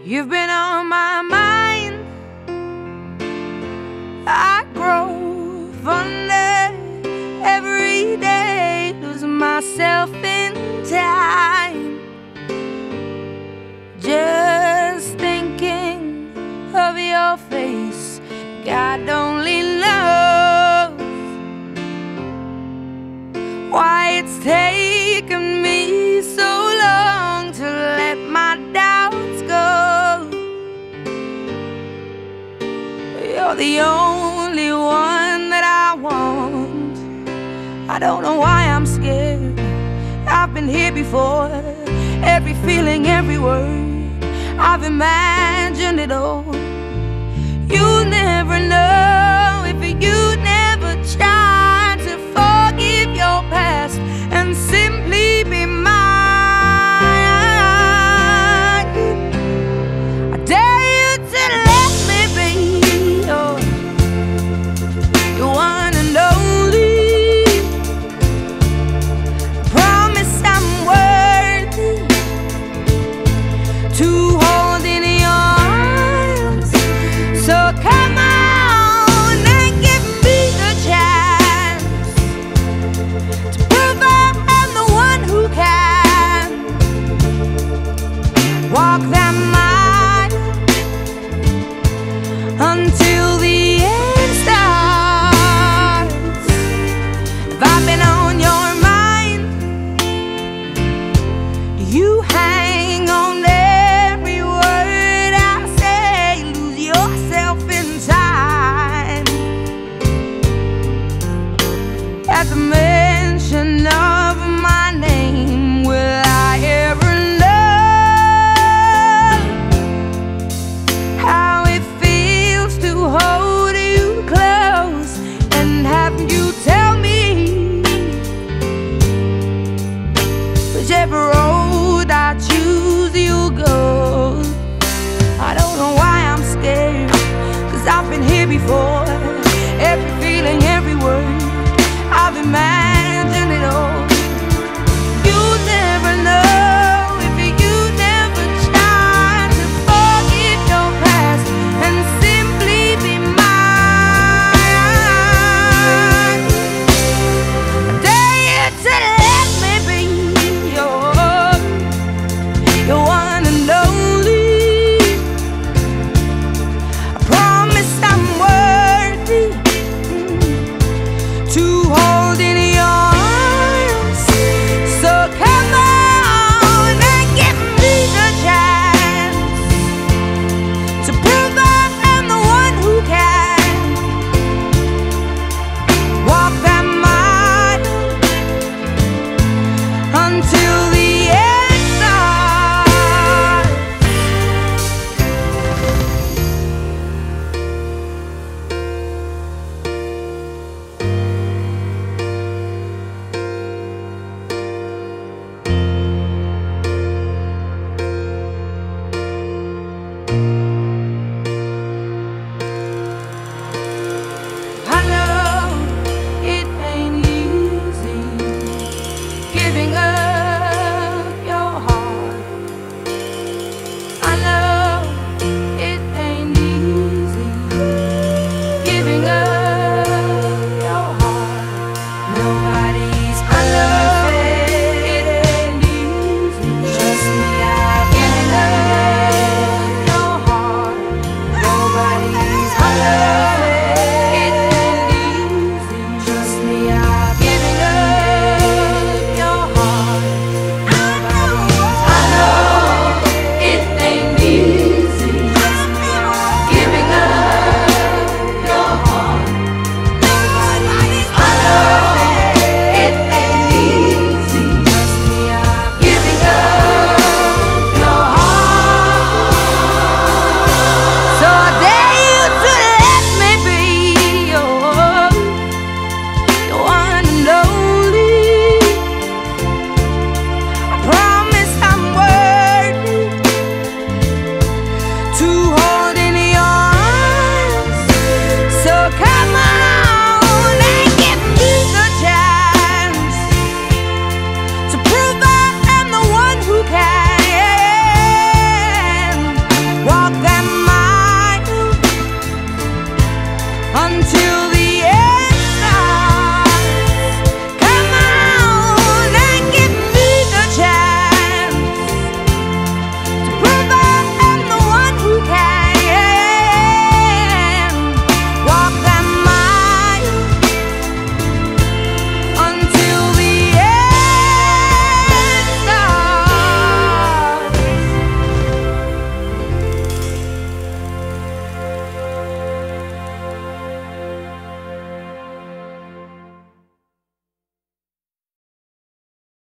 You've been on my mind. I grow fonder every day, losing myself in time. Just thinking of your face, God only knows why it's taken me so long to let my doubts go. You're the only one that I want. I don't know why I'm scared. I've been here before. Every feeling, every word, I've imagined it all. You'll never know if you never try to forgive your past and simply be mine. I dare you to let me be your one and only. Promise I'm worthy to hold in your arms. So come on and give me the chance to prove I'm the one who can walk that mile until the end starts. If I've been on your mind, you hang on every word I say, lose yourself in time. At the mention of my name, will I ever know how it feels to hold you close and have you tell me whichever road I choose you'll go. I don't know why I'm scared, 'cause I've been here before. Every feeling, every word, I've imagined it all. You'll never know if you never try to forgive your past and simply be mine. I dare you to let me be your one and only. I promise I'm worthy to hold